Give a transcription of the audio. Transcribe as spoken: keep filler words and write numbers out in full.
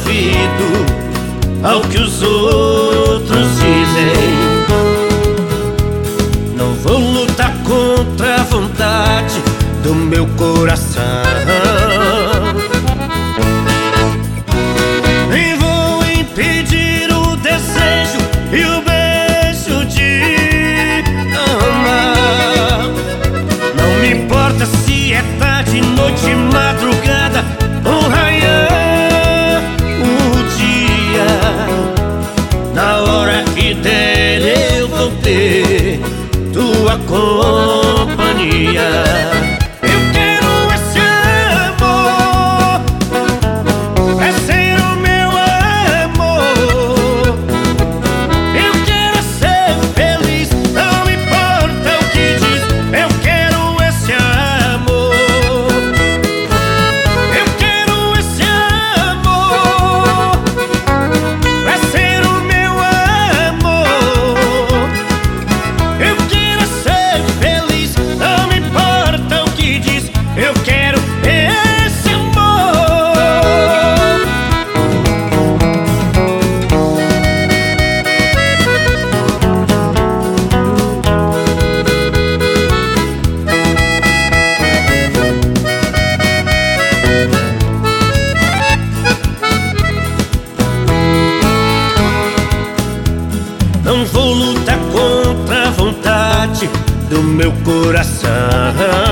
ouvido ao que os outros dizem. Não vou lutar contra a vontade do meu coração, nem vou impedir o desejo e o beijo de amar. Não me importa se é tarde, noite, madrugada ou raiar o dia. Na hora que der eu vou ter tua companhia. Não vou lutar contra a vontade do meu coração,